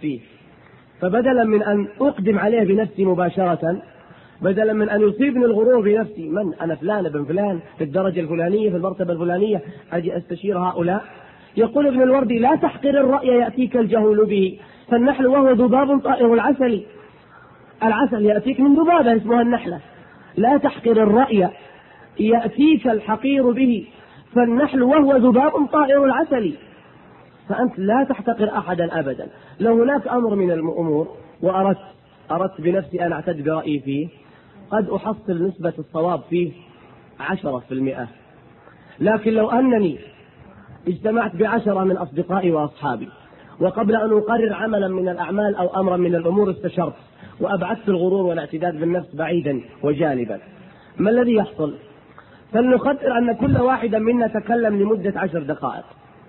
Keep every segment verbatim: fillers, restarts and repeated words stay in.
فيه، فبدلا من أن أقدم عليه بنفسي مباشرة، بدلا من أن يصيبني الغرور بنفسي، من أنا فلان ابن فلان في الدرجة الفلانية في المرتبة الفلانية، أجي أستشير هؤلاء. يقول ابن الوردي: لا تحقر الرأي يأتيك الجهول به، فالنحل وهو ذباب طائر العسل. العسل يأتيك من ذبابة اسمها النحلة. لا تحقر الرأي يأتيك الحقير به، فالنحل وهو ذباب طائر العسل. فأنت لا تحتقر أحدا أبدا. لو هناك أمر من الأمور وأردت أردت بنفسي أن أعتد برأيي فيه، قد أحصل نسبة الصواب فيه عشرة في المئة، لكن لو أنني اجتمعت بعشرة من أصدقائي وأصحابي، وقبل أن أقرر عملا من الأعمال أو أمرا من الأمور استشرت وأبعدت الغرور والاعتداد بالنفس بعيدا وجانبا، ما الذي يحصل؟ فلنقدر أن كل واحد منا تكلم لمدة عشر دقائق،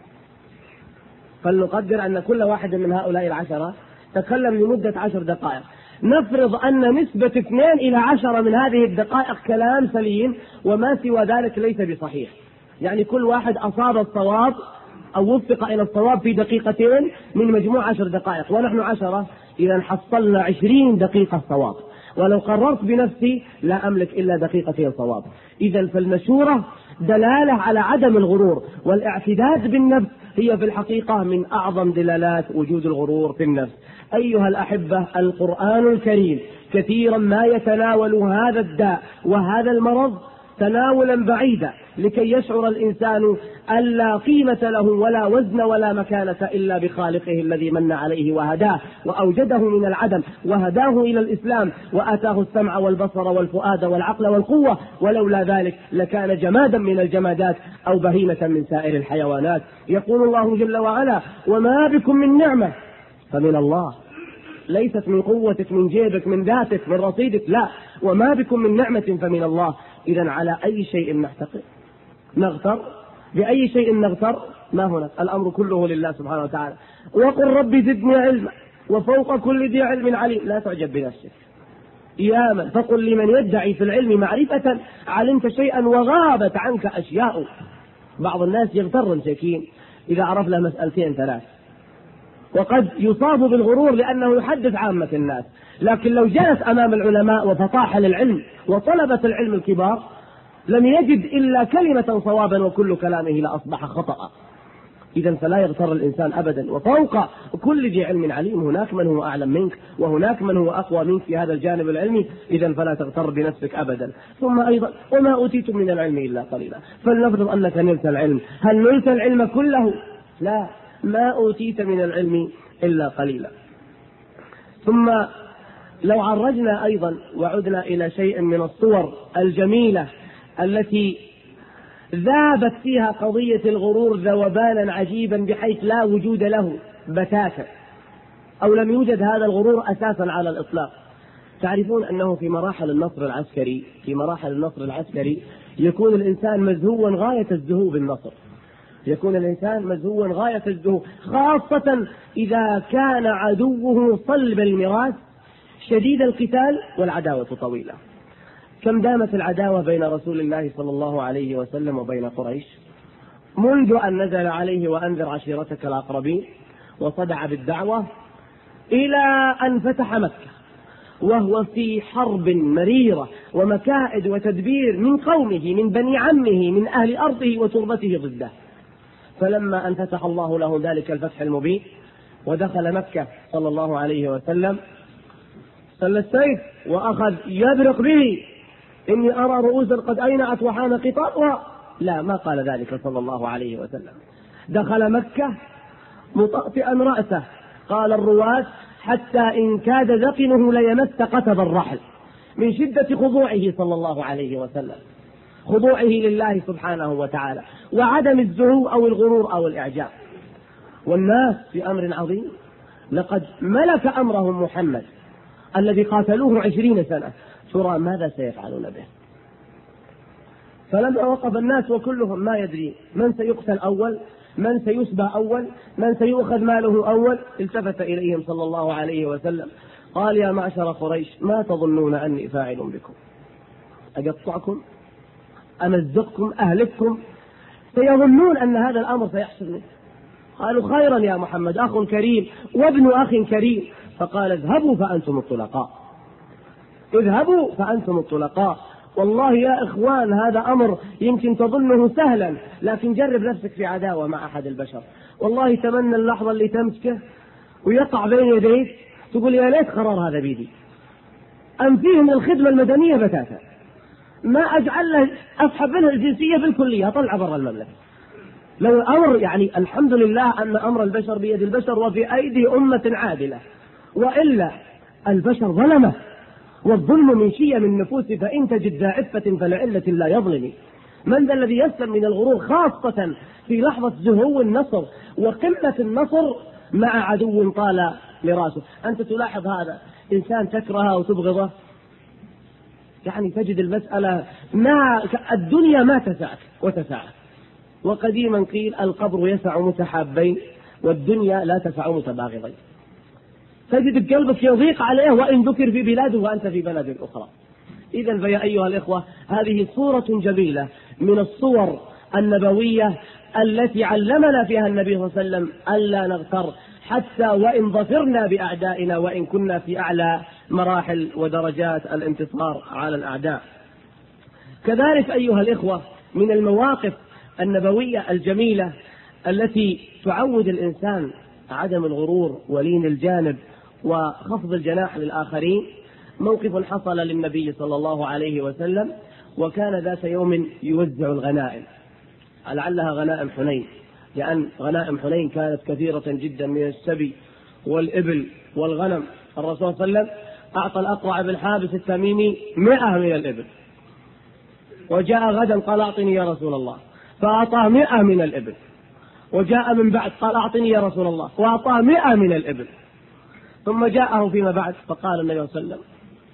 فلنقدر أن كل واحد من هؤلاء العشرة تكلم لمدة عشر دقائق. نفرض أن نسبة اثنين إلى عشرة من هذه الدقائق كلام سليم، وما سوى ذلك ليس بصحيح، يعني كل واحد أصاب الصواب أو وفق إلى الصواب في دقيقتين من مجموع عشر دقائق، ونحن عشرة، إذا حصلنا عشرين دقيقة صواب. ولو قررت بنفسي لا أملك إلا دقيقتين صواب. إذا فالمشورة دلالة على عدم الغرور، والاعتداد بالنفس هي في الحقيقة من أعظم دلالات وجود الغرور في النفس. أيها الأحبة، القرآن الكريم كثيرا ما يتناول هذا الداء وهذا المرض تناولا بعيدا، لكي يشعر الإنسان أن لا قيمة له ولا وزن ولا مكانة إلا بخالقه الذي من عليه وهداه وأوجده من العدم وهداه إلى الإسلام وآتاه السمع والبصر والفؤاد والعقل والقوة، ولولا ذلك لكان جمادا من الجمادات أو بهيمة من سائر الحيوانات. يقول الله جل وعلا: وما بكم من نعمة فمن الله، ليست من قوتك من جيبك من ذاتك من رصيدك، لا، وما بكم من نعمة فمن الله. إذن على أي شيء نحتقر نغتر؟ بأي شيء نغتر؟ ما هناك، الأمر كله لله سبحانه وتعالى. وقل رب زدني علما وفوق كل ذي علم عليم. لا تعجب بنفسك يا من، فقل لمن يدعي في العلم معرفة علمت شيئا وغابت عنك أشياء. بعض الناس يغتر مسكين إذا عرف له مسألتين ثلاث، وقد يصاب بالغرور لأنه يحدث عامة الناس، لكن لو جلس أمام العلماء وفطاح للعلم وطلبة العلم الكبار لم يجد إلا كلمة صوابا وكل كلامه لأصبح خطأ. إذن فلا يغتر الإنسان أبدا. وفوق كل ذي علم عليم، هناك من هو أعلم منك وهناك من هو أقوى منك في هذا الجانب العلمي، إذن فلا تغتر بنفسك أبدا. ثم أيضا: وما أوتيتم من العلم إلا قليلا. فلنفرض أنك نلت العلم، هل نلت العلم كله؟ لا، ما أوتيت من العلم إلا قليلا. ثم لو عرجنا أيضا وعدنا إلى شيء من الصور الجميلة التي ذابت فيها قضية الغرور ذوبانا عجيبا بحيث لا وجود له بتاتا، أو لم يوجد هذا الغرور أساسا على الإطلاق. تعرفون أنه في مراحل النصر العسكري في مراحل النصر العسكري يكون الإنسان مزهوا غاية الزهو بالنصر، يكون الإنسان مزهوا غاية الزهو، خاصة إذا كان عدوه صلب المراس شديد القتال والعداوة طويلة. كم دامت العداوة بين رسول الله صلى الله عليه وسلم وبين قريش منذ أن نزل عليه وأنذر عشيرتك الأقربين وصدع بالدعوة إلى أن فتح مكة، وهو في حرب مريرة ومكائد وتدبير من قومه من بني عمه من أهل أرضه وتربته ضده. فلما أن فتح الله له ذلك الفتح المبين ودخل مكة صلى الله عليه وسلم سل السيف وأخذ يبرق به: إني أرى رؤوسا قد أينعت وحان قطارها. لا، ما قال ذلك صلى الله عليه وسلم. دخل مكة مطأطئا رأسه، قال الرواة: حتى إن كاد ذقنه ليمس قتب الرحل، من شدة خضوعه صلى الله عليه وسلم، خضوعه لله سبحانه وتعالى، وعدم الزهو أو الغرور أو الإعجاب. والناس في أمر عظيم، لقد ملك أمرهم محمد الذي قاتلوه عشرين سنة، ترى ماذا سيفعلون به؟ فلما وقف الناس وكلهم ما يدري من سيقتل أول، من سيسبى أول، من سيؤخذ ماله أول، التفت إليهم صلى الله عليه وسلم قال: يا معشر قريش، ما تظنون أني فاعل بكم؟ أقطعكم؟ أمزقكم؟ أهلككم؟ سيظنون أن هذا الأمر سيحصل منه. قالوا خيرا يا محمد، أخ كريم وابن أخ كريم. فقال اذهبوا فأنتم الطلقاء، اذهبوا فأنتم الطلقاء. والله يا إخوان هذا أمر يمكن تظنه سهلا، لكن جرب نفسك في عداوة مع أحد البشر، والله تمنى اللحظة اللي تمسكه ويقع بين يديك تقول يا ليت قرار هذا بيدي، أنفيه من الخدمة المدنية بتاتا، ما أجعل له أسحب منه الجنسية بالكلية، أطلع برا المملكة. لو الأمر يعني الحمد لله أن أمر البشر بيد البشر وفي أيدي أمة عادلة، وإلا البشر ظلمه، والظلم من شيم النفوس، فإن تجد ذا عفة فلعلة لا يظلم. من ذا الذي يسلم من الغرور، خاصة في لحظة زهو النصر وقمة النصر مع عدو طال لراسه؟ أنت تلاحظ هذا إنسان تكرهه وتبغضه، يعني تجد المسألة ما الدنيا ما تسعك وتسعك. وقديما قيل القبر يسع متحابين والدنيا لا تسع متباغضين. تجد قلبك يضيق عليه وإن ذكر في بلاده وأنت في بلد أخرى. إذن فيا أيها الإخوة هذه صورة جميلة من الصور النبوية التي علمنا فيها النبي صلى الله عليه وسلم ألا نغتر، حتى وإن ظفرنا بأعدائنا وإن كنا في أعلى مراحل ودرجات الانتصار على الأعداء. كذلك أيها الإخوة من المواقف النبوية الجميلة التي تعود الإنسان عدم الغرور ولين الجانب وخفض الجناح للآخرين، موقف حصل للنبي صلى الله عليه وسلم، وكان ذات يوم يوزع الغنائم، لعلها غنائم حنين، لأن غنائم حنين كانت كثيرة جدا من السبي والإبل والغنم. الرسول صلى الله عليه وسلم أعطى الأقرع بن حابس التميمي مئة من الإبل، وجاء غدا قال أعطني يا رسول الله، فأعطاه مئة من الإبل، وجاء من بعد قال أعطني يا رسول الله، وأعطاه مئة من الإبل، ثم جاءه فيما بعد فقال النبي صلى الله عليه وسلم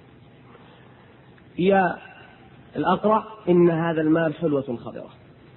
يا الأقرع إن هذا المال حلوة خضرة.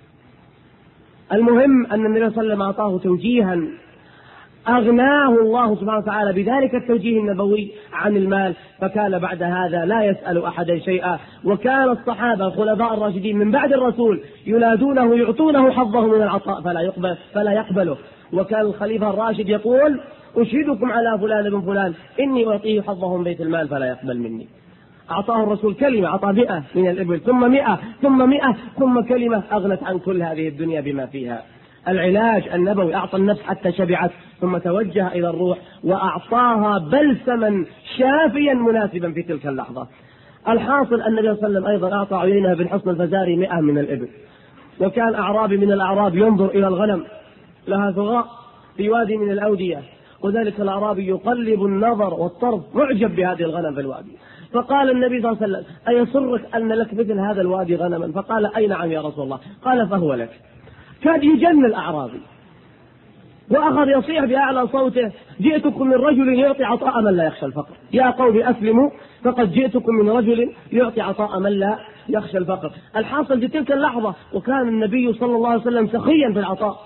المهم أن النبي صلى الله عليه وسلم أعطاه توجيها أغناه الله سبحانه وتعالى بذلك التوجيه النبوي عن المال، فكان بعد هذا لا يسأل أحدا شيئا. وكان الصحابة الخلفاء الراشدين من بعد الرسول ينادونه يعطونه حظه من العطاء فلا يقبل فلا يقبله. وكان الخليفة الراشد يقول أشهدكم على فلان بن فلان إني أعطيه حظه من بيت المال فلا يقبل مني. أعطاه الرسول كلمة، أعطى مئة من الإبل ثم مئة ثم مئة ثم كلمة أغنت عن كل هذه الدنيا بما فيها. العلاج النبوي أعطى النفس حتى شبعت ثم توجه إلى الروح وأعطاها بلسما شافيا مناسبا في تلك اللحظة. الحاصل أن النبي صلى الله عليه وسلم أيضا أعطى عيينة بن حصن الفزاري مئة من الإبل. وكان أعرابي من الأعراب ينظر إلى الغنم لها ثغاء في وادي من الأودية، وذلك الأعرابي يقلب النظر والطرف معجب بهذه الغنم في الوادي. فقال النبي صلى الله عليه وسلم أيسرك أن لك مثل هذا الوادي غنما؟ فقال أي نعم يا رسول الله. قال فهو لك. كان يجن الأعرابي وأخذ يصيح بأعلى صوته جئتكم من رجل يعطي عطاء من لا يخشى الفقر، يا قوم أسلموا فقد جئتكم من رجل يعطي عطاء من لا يخشى الفقر. الحاصل في تلك اللحظة وكان النبي صلى الله عليه وسلم سخيا في العطاء،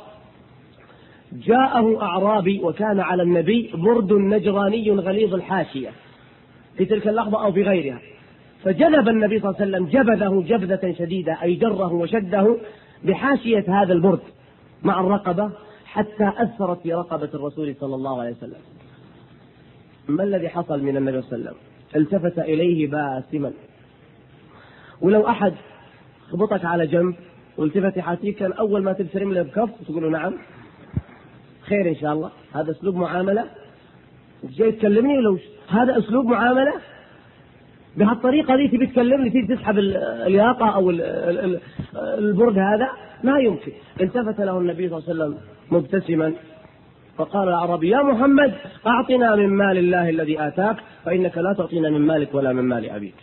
جاءه أعرابي وكان على النبي برد نجراني غليظ الحاشية في تلك اللحظة أو في غيرها، فجذب النبي صلى الله عليه وسلم جبذه جبذة شديدة أي جره وشده بحاشية هذا البرد مع الرقبة حتى أثرت في رقبة الرسول صلى الله عليه وسلم. ما الذي حصل من النبي صلى الله عليه وسلم؟ التفت إليه باسما. ولو أحد خبطك على جنب والتفت يحاكيك كان أول ما تبترم له بكف تقول له نعم خير إن شاء الله، هذا أسلوب معاملة؟ جاي تكلمني لو هذا أسلوب معاملة؟ بهالطريقة دي تبي تكلمني تيجي تسحب الياقة أو البرد هذا؟ ما يمكن. التفت له النبي صلى الله عليه وسلم مبتسما فقال الأعرابي يا محمد أعطنا من مال الله الذي آتاك فإنك لا تعطينا من مالك ولا من مال أبيك.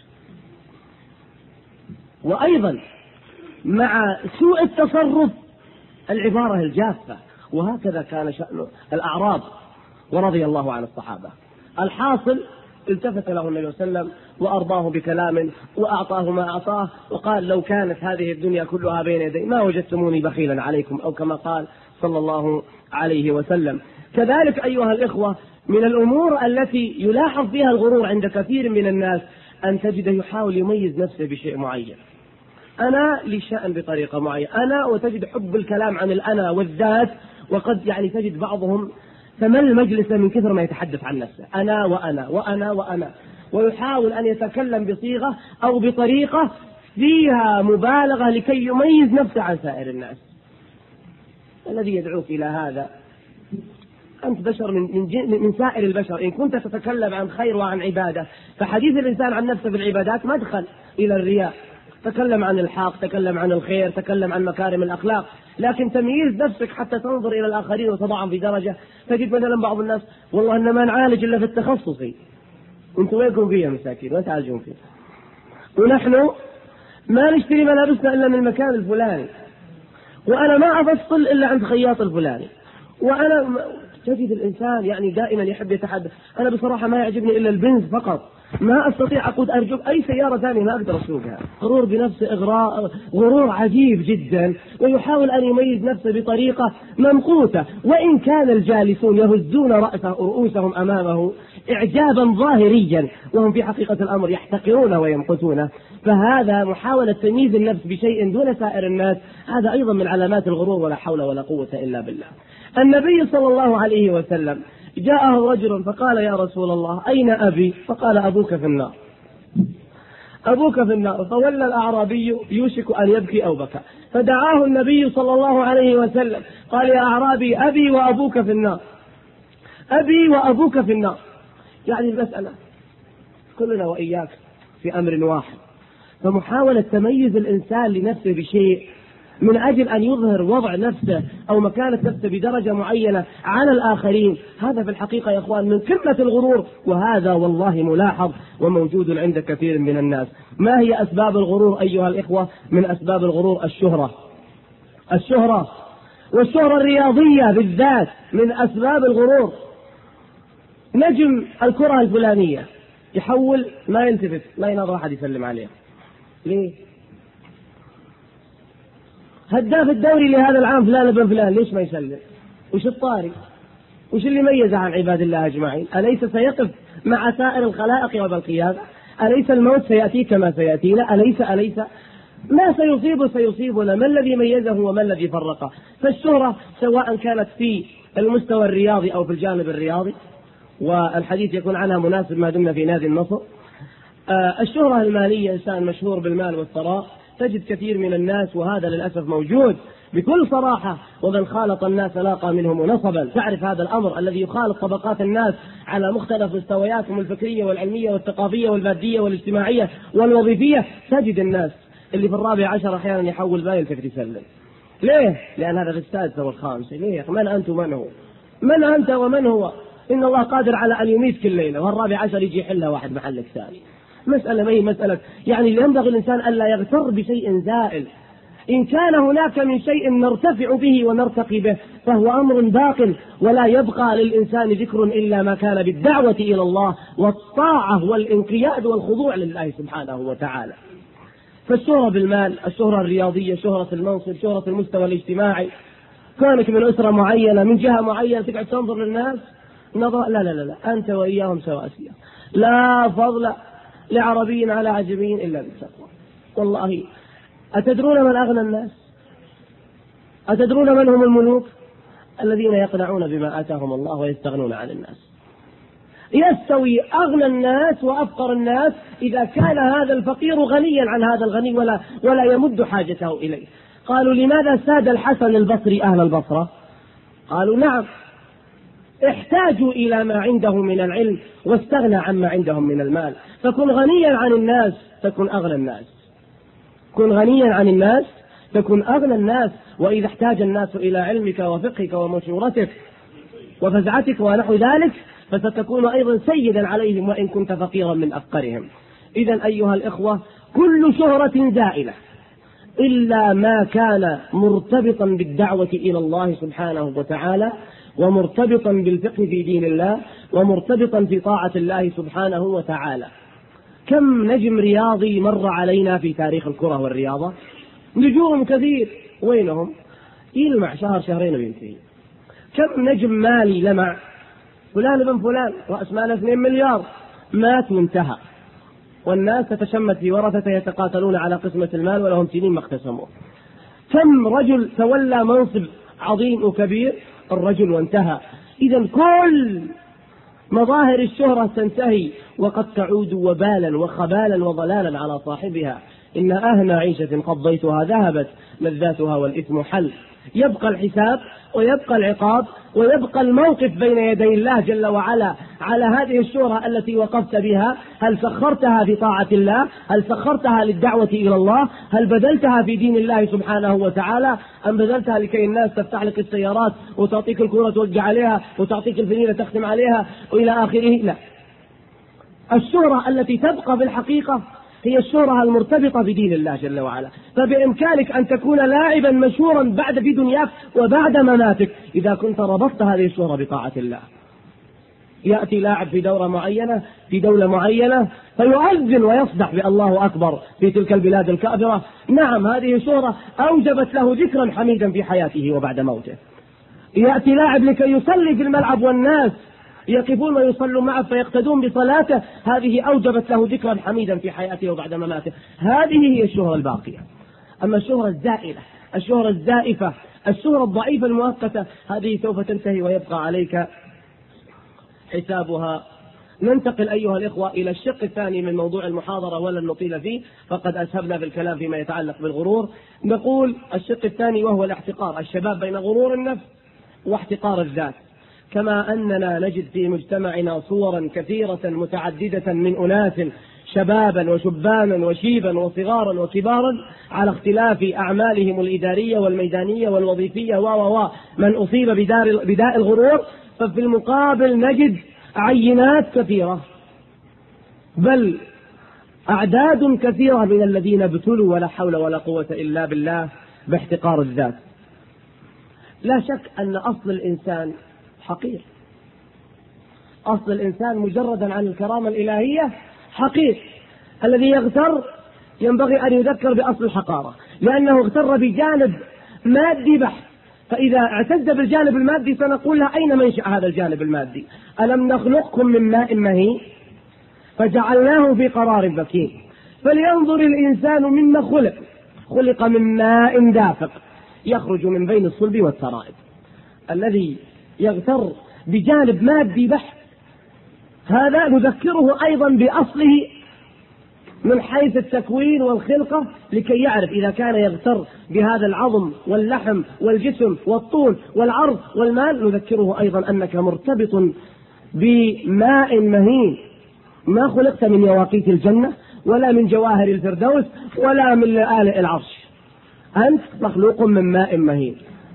وأيضا مع سوء التصرف العبارة الجافة، وهكذا كان شأن الأعراب ورضي الله عن الصحابة. الحاصل التفت له النبي صلى الله عليه وسلم وأرضاه بكلام وأعطاه ما أعطاه وقال لو كانت هذه الدنيا كلها بين يدي ما وجدتموني بخيلا عليكم، أو كما قال صلى الله عليه وسلم. كذلك أيها الإخوة من الأمور التي يلاحظ فيها الغرور عند كثير من الناس أن تجده يحاول يميز نفسه بشيء معين، أنا لشأن بطريقة معينة، أنا، وتجد حب الكلام عن الأنا والذات وقد يعني تجد بعضهم تمل مجلسه من كثر ما يتحدث عن نفسه، أنا وأنا وأنا وأنا، ويحاول أن يتكلم بصيغة أو بطريقة فيها مبالغة لكي يميز نفسه عن سائر الناس. الذي يدعوك إلى هذا أنت بشر من, من, من سائر البشر. إن كنت تتكلم عن خير وعن عبادة فحديث الإنسان عن نفسه بالعبادات مدخل إلى الرياء. تكلم عن الحق، تكلم عن الخير، تكلم عن مكارم الأخلاق، لكن تمييز نفسك حتى تنظر إلى الآخرين وتضعهم في درجة. تجد مثلا بعض الناس والله أن ما نعالج إلا في التخصصي، أنتوا وينكم فيها مساكين ما تعالجون فيه، ونحن ما نشتري ملابسنا إلا من المكان الفلاني، وأنا ما أفصل إلا عند خياط الفلاني، وأنا تجد الإنسان يعني دائما يحب يتحدث. أنا بصراحة ما يعجبني إلا البنز فقط، ما أستطيع أقود أرجوك أي سيارة ثانية ما أقدر أسوقها. غرور بنفسه، إغراء، غرور عجيب جدا، ويحاول أن يميز نفسه بطريقة ممقوتة، وإن كان الجالسون يهزون رأسه رؤوسهم أمامه إعجابا ظاهريا وهم في حقيقة الأمر يحتقرونه ويمقتونه. فهذا محاولة تمييز النفس بشيء دون سائر الناس، هذا أيضا من علامات الغرور، ولا حول ولا قوة إلا بالله. النبي صلى الله عليه وسلم جاءه رجل فقال يا رسول الله أين أبي؟ فقال أبوك في النار، أبوك في النار. فولى الأعرابي يوشك أن يبكي أو بكى، فدعاه النبي صلى الله عليه وسلم قال يا أعرابي أبي وأبوك في النار، أبي وأبوك في النار. يعني المسألة كلنا وإياك في أمر واحد. فمحاولة تميز الإنسان لنفسه بشيء من أجل أن يظهر وضع نفسه أو مكانة نفسه بدرجة معينة على الآخرين، هذا في الحقيقة يا أخوان من قمة الغرور، وهذا والله ملاحظ وموجود عند كثير من الناس. ما هي أسباب الغرور أيها الإخوة؟ من أسباب الغرور الشهرة، الشهرة والشهرة الرياضية بالذات من أسباب الغرور. نجم الكرة الفلانية يحول ما يلتفت، ما ينظر أحد يسلم عليه، ليه؟ هداف الدوري لهذا العام فلان بن فلان، ليش ما يسلم؟ وش الطاري؟ وش اللي ميزه عن عباد الله أجمعين؟ أليس سيقف مع سائر الخلائق يوم القيامة؟ أليس الموت سيأتي كما سيأتينا؟ أليس أليس ما سيصيبه سيصيبنا؟ ما الذي ميزه وما الذي فرقه؟ فالشهرة سواء كانت في المستوى الرياضي أو في الجانب الرياضي، والحديث يكون عنها مناسب ما دمنا في نادي النصر. آه الشهرة المالية، إنسان مشهور بالمال والثراء، تجد كثير من الناس، وهذا للأسف موجود بكل صراحة، ومن خالط الناس لاقى منهم نصبا. تعرف هذا الأمر الذي يخالط طبقات الناس على مختلف مستوياتهم الفكرية والعلمية والثقافية والمادية والاجتماعية والوظيفية. تجد الناس اللي في الرابع عشر أحيانا يحول ما يلتفت يسلم. ليه؟ لأن هذا في السادسة والخامسة. ليه؟ من أنت ومن هو؟ من أنت ومن هو؟ إن الله قادر على أن يميت كل ليلة، والرابع عشر يجي يحلها واحد محلك ثاني. مسألة ما هي مسألة يعني ينبغي الإنسان ألا يغتر بشيء زائل. إن كان هناك من شيء نرتفع به ونرتقي به فهو أمر باق، ولا يبقى للإنسان ذكر إلا ما كان بالدعوة إلى الله والطاعة والانقياد والخضوع لله سبحانه وتعالى. فالشهرة بالمال، الشهرة الرياضية، شهرة المنصب، شهرة المستوى الاجتماعي، كونك من أسرة معينة من جهة معينة تقعد تنظر للناس نظر، لا لا لا, لا. أنت وإياهم سواسية، لا فضل لعربي على عجمي إلا بالتقوى. والله أتدرون من أغنى الناس؟ أتدرون من هم الملوك؟ الذين يقنعون بما آتاهم الله ويستغنون عن الناس. يستوي أغنى الناس وأفقر الناس إذا كان هذا الفقير غنيا عن هذا الغني ولا, ولا يمد حاجته إليه. قالوا لماذا ساد الحسن البصري أهل البصرة؟ قالوا نعم، احتاجوا إلى ما عنده من العلم واستغنى عما عندهم من المال. فكن غنيا عن الناس تكن أغنى الناس، كن غنيا عن الناس تكن أغنى الناس. وإذا احتاج الناس إلى علمك وفقهك ومشورتك وفزعتك ونحو ذلك فستكون أيضا سيدا عليهم وإن كنت فقيرا من أفقرهم. إذن أيها الإخوة كل شهرة زائلة إلا ما كان مرتبطا بالدعوة إلى الله سبحانه وتعالى، ومرتبطا بالفقه في دين الله، ومرتبطا في طاعة الله سبحانه وتعالى. كم نجم رياضي مر علينا في تاريخ الكرة والرياضة، نجوم كثير، وينهم؟ يلمع شهر شهرين وينتهي. كم نجم مالي لمع، فلان ابن فلان رأس مال اثنين مليار مات وانتهى، والناس تتشمت في ورثته يتقاتلون على قسمة المال ولهم سنين ما اقتسموه. كم رجل تولى منصب عظيم وكبير الرجل وانتهى. إذا كل مظاهر الشهرة تنتهي وقد تعود وبالا وخبالا وضلالا على صاحبها. إن أهنى عيشة قضيتها ذهبت لذاتها والإثم حل. يبقى الحساب ويبقى العقاب ويبقى الموقف بين يدي الله جل وعلا على هذه الشهرة التي وقفت بها. هل سخرتها في طاعة الله؟ هل سخرتها للدعوة إلى الله؟ هل بذلتها في دين الله سبحانه وتعالى؟ أم بذلتها لكي الناس تفتح لك السيارات وتعطيك الكرة توقع عليها وتعطيك الفنيلة تختم عليها وإلى آخره؟ لا. الشهرة التي تبقى في الحقيقة هي الشهرة المرتبطة بدين الله جل وعلا. فبإمكانك أن تكون لاعبا مشهورا بعد في دنياك وبعد مماتك إذا كنت ربطت هذه الشهرة بطاعة الله. يأتي لاعب في دورة معينة في دولة معينة فيؤذن ويصدح بالله أكبر في تلك البلاد الكافرة. نعم، هذه الشهرة أوجبت له ذكرا حميدا في حياته وبعد موته. يأتي لاعب لكي يصلي في الملعب والناس يقفون ويصلون معه فيقتدون بصلاته، هذه أوجبت له ذكرا حميدا في حياته وبعد مماته. هذه هي الشهرة الباقية. أما الشهرة الزائلة، الشهرة الزائفة، الشهرة الضعيفة المؤقتة، هذه سوف تنتهي ويبقى عليك حسابها. ننتقل أيها الإخوة إلى الشق الثاني من موضوع المحاضرة ولن نطيل فيه، فقد أسهبنا بالكلام فيما يتعلق بالغرور. نقول الشق الثاني وهو الاحتقار، الشباب بين غرور النفس واحتقار الذات. كما أننا نجد في مجتمعنا صورا كثيرة متعددة من أناس شبابا وشبانا وشيبا وصغارا وكبارا على اختلاف أعمالهم الإدارية والميدانية والوظيفية و و من أصيب بدار بداء الغرور، ففي المقابل نجد عينات كثيرة بل أعداد كثيرة من الذين ابتلوا ولا حول ولا قوة إلا بالله باحتقار الذات. لا شك أن أصل الإنسان حقير. أصل الإنسان مجردا عن الكرامة الإلهية حقير. الذي يغتر ينبغي أن يذكر بأصل الحقارة، لأنه اغتر بجانب مادي بحت. فإذا اعتد بالجانب المادي سنقول له أين منشأ هذا الجانب المادي؟ ألم نخلقكم من ماء مهين فجعلناه في قرار مكين. فلينظر الإنسان مما خلق، خلق من ماء دافق يخرج من بين الصلب والترائب. الذي يغتر بجانب مادي بحت هذا نذكره أيضا بأصله من حيث التكوين والخلقة، لكي يعرف إذا كان يغتر بهذا العظم واللحم والجسم والطول والعرض والمال، نذكره أيضا أنك مرتبط بماء مهين. ما خلقت من يواقيت الجنة ولا من جواهر الفردوس ولا من لآلئ العرش، أنت مخلوق من ماء مهين.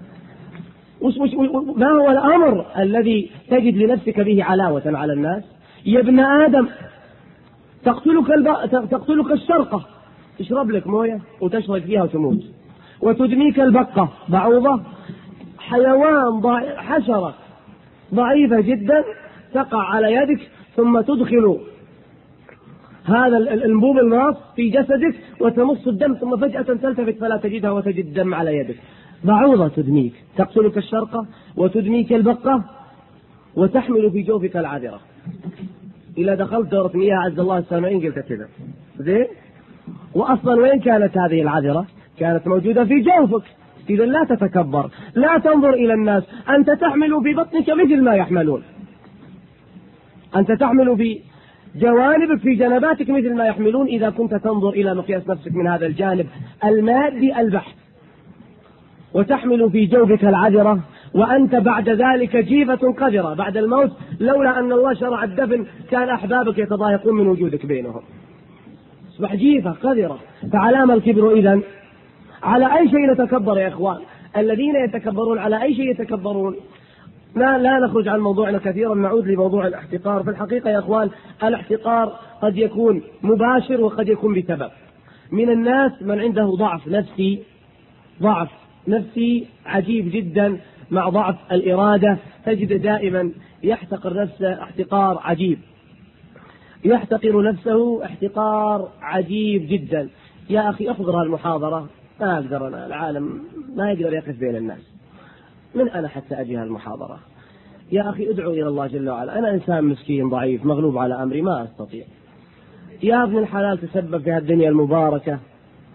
ما هو الأمر الذي تجد لنفسك به علاوة على الناس؟ يا ابن آدم، تقتلك, الب... تقتلك الشرقة، تشرب لك موية وتشرب فيها وتموت، وتدميك البقة، بعوضة حيوان ضع... حشرة ضعيفة جدا تقع على يدك ثم تدخل هذا الانبوب الماس في جسدك وتمص الدم، ثم فجأة تلتفت فلا تجدها وتجد الدم على يدك. بعوضة تدميك، تقتلك الشرقة وتدميك البقة وتحمل في جوفك العذرة. إذا دخلت دورة مياه عز الله السامعين قلت كذا زين. وأصلا وين كانت هذه العذرة؟ كانت موجودة في جوفك. إذا لا تتكبر، لا تنظر إلى الناس، أنت تحمل في بطنك مثل ما يحملون، أنت تحمل في جوانبك في جنباتك مثل ما يحملون، إذا كنت تنظر إلى مقياس نفسك من هذا الجانب المادي البحت. وتحمل في جوفك العذرة وأنت بعد ذلك جيفة قذرة بعد الموت، لولا أن الله شرع الدفن كان أحبابك يتضايقون من وجودك بينهم. اصبح جيفة قذرة. فعلام الكبر إذن؟ على أي شيء نتكبر يا إخوان؟ الذين يتكبرون على أي شيء يتكبرون؟ لا, لا نخرج عن موضوعنا كثيرا، نعود لموضوع الاحتقار. في الحقيقة يا إخوان الاحتقار قد يكون مباشر وقد يكون بسبب. من الناس من عنده ضعف نفسي، ضعف نفسي عجيب جدا مع ضعف الإرادة، تجد دائما يحتقر نفسه احتقار عجيب، يحتقر نفسه احتقار عجيب جدا. يا أخي أحضر هالمحاضرة، ما أقدر أنا، العالم ما يقدر يقف بين الناس، من أنا حتى أجي هالمحاضرة؟ يا أخي ادعو إلى الله جل وعلا، أنا إنسان مسكين ضعيف مغلوب على أمري ما أستطيع. يا ابن الحلال تسبب في هالدنيا المباركة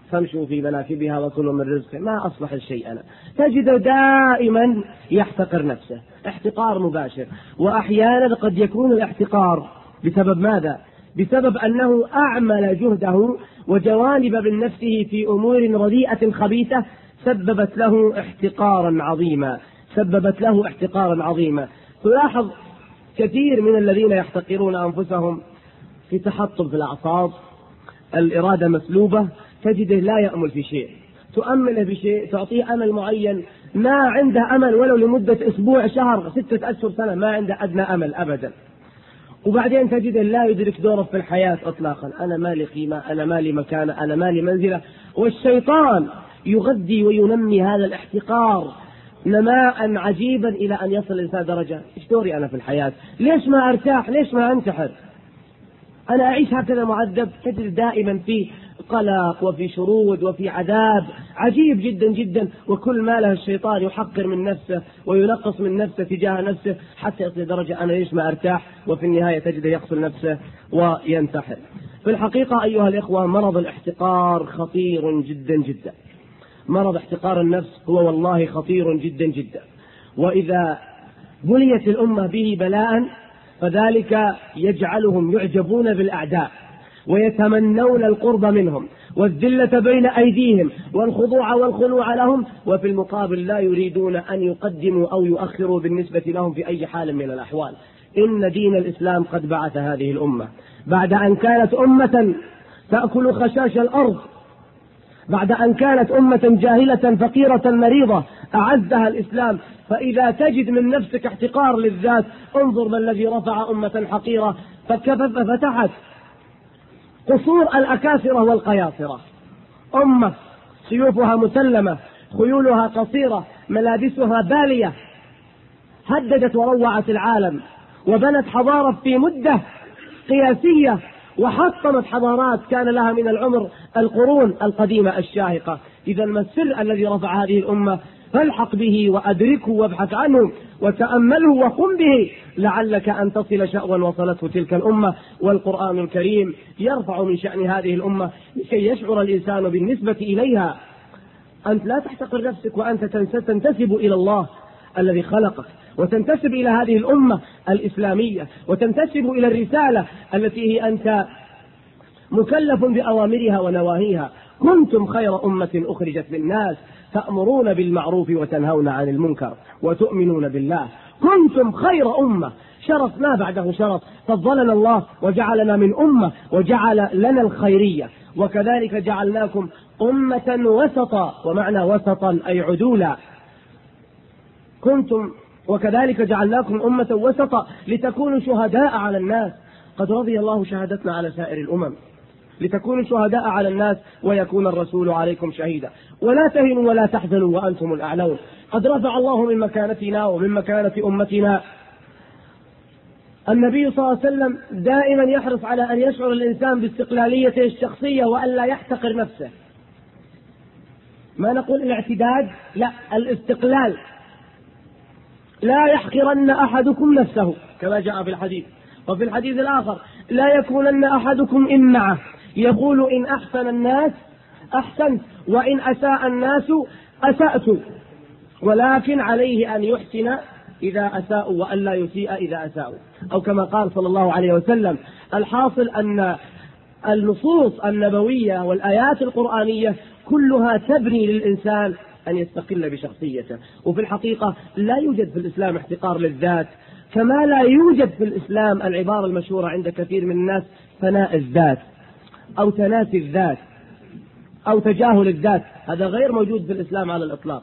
فامشوا في مناكبها وكلوا من رزقه، ما أصلح الشيء أنا. تجد دائما يحتقر نفسه احتقار مباشر. وأحيانا قد يكون الاحتقار بسبب ماذا؟ بسبب أنه أعمل جهده وجوانب من نفسه في أمور رديئة خبيثة سببت له احتقارا عظيما سببت له احتقارا عظيما تلاحظ كثير من الذين يحتقرون أنفسهم في تحطم في الأعصاب، الإرادة مسلوبة، تجده لا يأمل في شيء، تؤمله بشيء، تعطيه أمل معين، ما عنده أمل ولو لمدة أسبوع شهر ستة أشهر سنة، ما عنده أدنى أمل أبدا. وبعدين تجده لا يدرك دوره في الحياة إطلاقا، أنا مالي قيمة، أنا مالي مكانة، أنا مالي منزلة. والشيطان يغذي وينمي هذا الاحتقار نماء عجيبا إلى أن يصل الإنسان درجة إيش دوري أنا في الحياة؟ ليش ما أرتاح؟ ليش ما أنتحر؟ أنا أعيش هكذا معذب. تجد دائما في قلق وفي شرود وفي عذاب عجيب جدا جدا، وكل ما له الشيطان يحقر من نفسه وينقص من نفسه تجاه نفسه حتى يصل درجة أنا ليش ما أرتاح، وفي النهاية تجده يقتل نفسه وينتحر. في الحقيقة أيها الإخوة مرض الاحتقار خطير جدا جدا. مرض احتقار النفس هو والله خطير جدا جدا، وإذا بليت الأمة به بلاء فذلك يجعلهم يعجبون بالأعداء ويتمنون القرب منهم والذلة بين أيديهم والخضوع والخنوع لهم، وفي المقابل لا يريدون أن يقدموا أو يؤخروا بالنسبة لهم في أي حال من الأحوال. إن دين الإسلام قد بعث هذه الأمة بعد أن كانت أمة تأكل خشاش الأرض، بعد أن كانت أمة جاهلة فقيرة مريضة أعزها الإسلام. فإذا تجد من نفسك احتقار للذات انظر ما الذي رفع أمة حقيرة ففتحت قصور الأكاسرة والقياصرة، أمة سيوفها مسلمة، خيولها قصيرة، ملابسها بالية، هددت وروعت العالم وبنت حضارة في مدة قياسية وحطمت حضارات كان لها من العمر القرون القديمة الشاهقة. إذا ما السر الذي رفع هذه الأمة؟ فالحق به وأدركه وابحث عنه وتأمله وقم به لعلك أن تصل شأوا وصلته تلك الأمة. والقرآن الكريم يرفع من شأن هذه الأمة لكي يشعر الإنسان بالنسبة إليها. أنت لا تحتقر نفسك وأنت تنتسب إلى الله الذي خلقك، وتنتسب إلى هذه الأمة الإسلامية، وتنتسب إلى الرسالة التي هي أنت مكلف بأوامرها ونواهيها. كنتم خير أمة أخرجت للناس تأمرون بالمعروف وتنهون عن المنكر وتؤمنون بالله. كنتم خير أمة، شرف ما بعده شرف، فضلنا الله وجعلنا من أمة وجعل لنا الخيرية، وكذلك جعلناكم أمة وسطا، ومعنى وسطا أي عدولا. كنتم وكذلك جعلناكم أمة وسطا لتكونوا شهداء على الناس. قد رضي الله شهادتنا على سائر الأمم، لتكونوا شهداء على الناس ويكون الرسول عليكم شهيدا. ولا تهنوا ولا تحزنوا وأنتم الأعلون. قد رفع الله من مكانتنا ومن مكانة أمتنا. النبي صلى الله عليه وسلم دائما يحرص على أن يشعر الإنسان باستقلاليته الشخصية وألا يحتقر نفسه. ما نقول الاعتداد، لا، الاستقلال. لا يحقرن أحدكم نفسه كما جاء في الحديث. وفي الحديث الآخر لا يكونن أحدكم إمعة يقول إن أحسن الناس أحسنت وإن أساء الناس أسأت، ولكن عليه أن يحسن إذا أساءوا وألا يسيء إذا أساءوا، أو كما قال صلى الله عليه وسلم. الحاصل أن النصوص النبوية والآيات القرآنية كلها تبني للإنسان أن يستقل بشخصيته. وفي الحقيقة لا يوجد في الإسلام احتقار للذات، كما لا يوجد في الإسلام العبارة المشهورة عند كثير من الناس ثناء الذات أو تناسي الذات أو تجاهل الذات. هذا غير موجود في الإسلام على الإطلاق.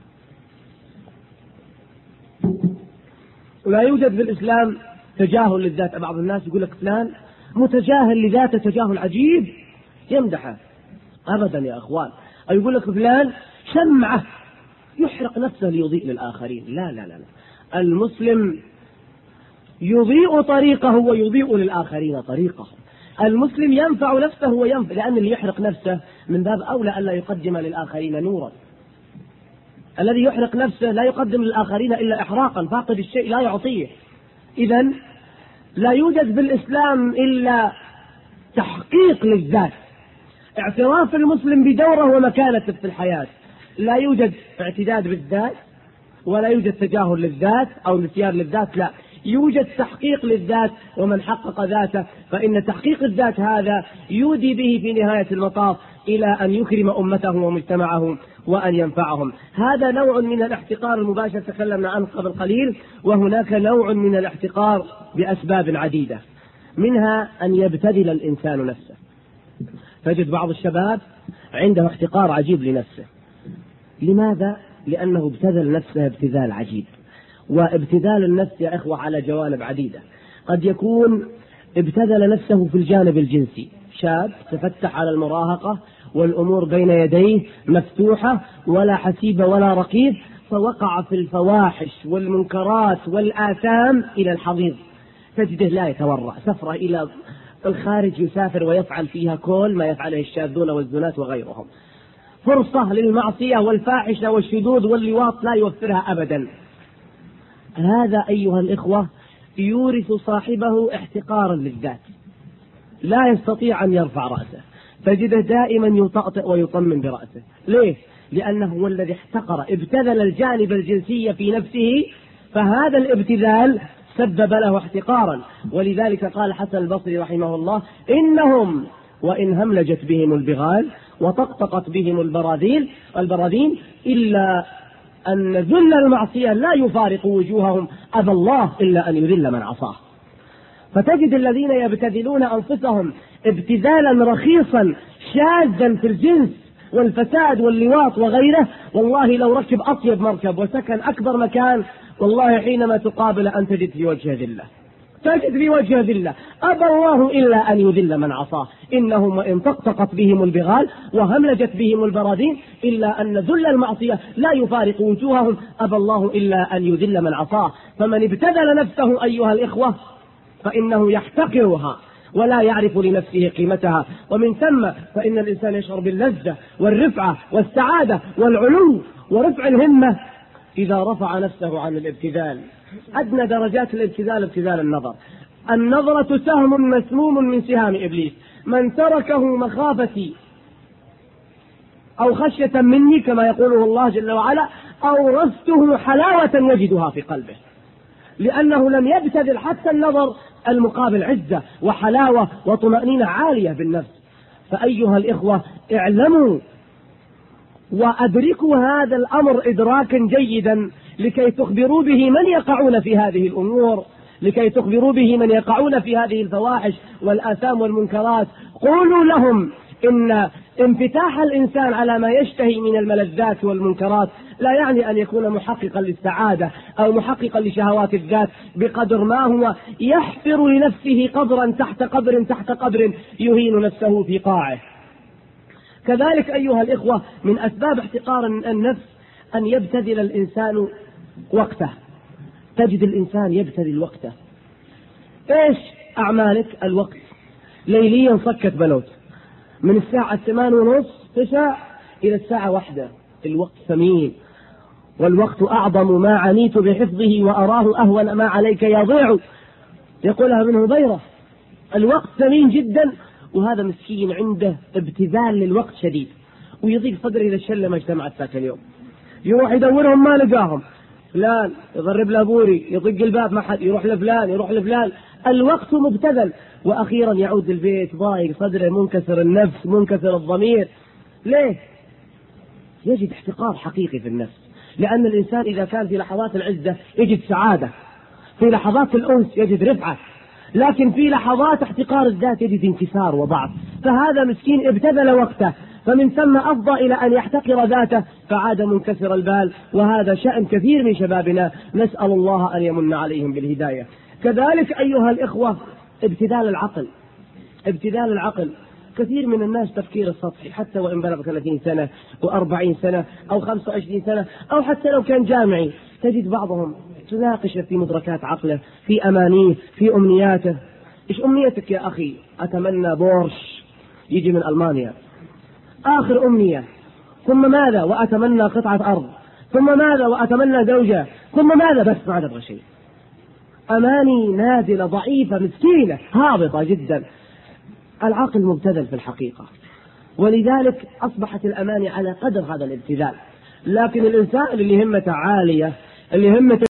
ولا يوجد في الإسلام تجاهل للذات. بعض الناس يقول لك فلان متجاهل لذاته تجاهل عجيب يمدحه. أبدا يا أخوان. أو يقول لك فلان شمعة يحرق نفسه ليضيء للآخرين. لا لا لا, لا. المسلم يضيء طريقه ويضيء للآخرين طريقه. المسلم ينفع نفسه وينفع، لأن اللي يحرق نفسه من باب أولى ألا يقدم للآخرين نورا. الذي يحرق نفسه لا يقدم للآخرين إلا إحراقا، فاقد الشيء لا يعطيه. إذن لا يوجد في الإسلام إلا تحقيق للذات. اعتراف المسلم بدوره ومكانته في الحياة. لا يوجد اعتداد بالذات، ولا يوجد تجاهل للذات أو نسيان للذات، لا، يوجد تحقيق للذات. ومن حقق ذاته فإن تحقيق الذات هذا يودي به في نهاية المطاف إلى أن يكرم أمته ومجتمعه وأن ينفعهم. هذا نوع من الاحتقار المباشر تكلمنا عنه قبل قليل. وهناك نوع من الاحتقار بأسباب عديدة، منها أن يبتذل الإنسان نفسه. تجد بعض الشباب عنده احتقار عجيب لنفسه. لماذا؟ لأنه ابتذل نفسه ابتذال عجيب. وابتذال النفس يا إخوة على جوانب عديدة. قد يكون ابتذل نفسه في الجانب الجنسي، شاب تفتح على المراهقة والأمور بين يديه مفتوحة ولا حسيب ولا رقيب، فوقع في الفواحش والمنكرات والآثام إلى الحضيض. تجده لا يتورع، سفرة إلى الخارج يسافر ويفعل فيها كل ما يفعله الشاذون والزنات وغيرهم. فرصة للمعصية والفاحشة والشذوذ واللواط لا يوفرها أبدا. هذا أيها الإخوة يورث صاحبه احتقارا للذات، لا يستطيع أن يرفع رأسه، تجده دائما يطأطئ ويطمن برأسه. ليه؟ لأنه هو الذي احتقر، ابتذل الجانب الجنسي في نفسه، فهذا الابتذال سبب له احتقارا. ولذلك قال حسن البصري رحمه الله: إنهم وإن هملجت بهم البغال وطقطقت بهم البراذيل البراذين إلا أن ذل المعصية لا يفارق وجوههم، أبى الله إلا أن يذل من عصاه. فتجد الذين يبتذلون أنفسهم ابتذالا رخيصا شاذا في الجنس والفساد واللواط وغيره، والله لو ركب أطيب مركب وسكن أكبر مكان، والله حينما تقابل أن تجد في وجه ذلة، تجد في وجه ذلة، أبى الله إلا أن يذل من عصاه. إنهم وإن طقطقت بهم البغال وهملجت بهم البراذين إلا أن ذل المعصية لا يفارق وجوههم، أبى الله إلا أن يذل من عصاه. فمن ابتذل نفسه أيها الإخوة فإنه يحتقرها ولا يعرف لنفسه قيمتها، ومن ثم فإن الإنسان يشعر باللذة والرفعة والسعادة والعلو ورفع الهمة إذا رفع نفسه عن الابتذال. أدنى درجات الابتذال ابتذال النظر. النظرة سهم مسموم من سهام إبليس، من تركه مخافتي أو خشية مني كما يقوله الله جل وعلا أورثته حلاوة يجدها في قلبه، لأنه لم يبتذل حتى النظر المقابل عزة وحلاوة وطمأنينة عالية بالنفس. فأيها الإخوة اعلموا وأدركوا هذا الأمر إدراكا جيدا لكي تخبروا به من يقعون في هذه الأمور، لكي تخبروا به من يقعون في هذه الفواحش والآثام والمنكرات. قولوا لهم إن انفتاح الإنسان على ما يشتهي من الملذات والمنكرات لا يعني أن يكون محققا للسعادة أو محققا لشهوات الذات، بقدر ما هو يحفر لنفسه قبرا تحت قبر تحت قبر يهين نفسه في قاعه. كذلك أيها الإخوة من أسباب احتقار النفس أن يبتذل الإنسان وقته. تجد الإنسان يبتذل وقته. إيش أعمالك؟ الوقت. ليليا صكت بلوت من الساعة ثمان ونص تسع إلى الساعة واحدة. الوقت ثمين، والوقت أعظم ما عنيت بحفظه وأراه أهون ما عليك يضيع، يقولها منه ضيرة. الوقت ثمين جدا، وهذا مسكين عنده ابتذال للوقت شديد، ويضيق صدره إذا الشلة ما اجتمعت ذاك اليوم، يروح يدورهم ما لقاهم، فلان يضرب له بوري، يطق الباب ما حد، يروح لفلان يروح لفلان. الوقت مبتذل، وأخيرا يعود البيت ضايق صدره، منكسر النفس منكسر الضمير. ليه؟ يجد احتقار حقيقي في النفس، لأن الإنسان إذا كان في لحظات العزة يجد سعادة، في لحظات الأنس يجد رفعة، لكن في لحظات احتقار الذات يجد انكسار وضعف. فهذا مسكين ابتذل وقته، فمن ثم أفضى إلى أن يحتقر ذاته فعاد منكسر البال. وهذا شأن كثير من شبابنا، نسأل الله أن يمن عليهم بالهداية. كذلك أيها الإخوة ابتذال العقل. ابتذال العقل، كثير من الناس تفكير السطحي، حتى وإن بلغ ثلاثين سنة وأربعين سنة أو خمسة وعشرين سنة أو حتى لو كان جامعي، تجد بعضهم تناقش في مدركات عقله، في أمانيه، في أمنياته. إيش أمنيتك يا أخي؟ أتمنى بورش يجي من ألمانيا، آخر أمنية. ثم ماذا؟ وأتمنى قطعة أرض. ثم ماذا؟ وأتمنى زوجة. ثم ماذا؟ بس ما عاد أبغى شيء. أماني نازلة ضعيفة مسكينة هابطة جدا. العقل مبتذل في الحقيقة. ولذلك أصبحت الأماني على قدر هذا الابتذال. لكن الإنسان اللي همته عالية، اللي همته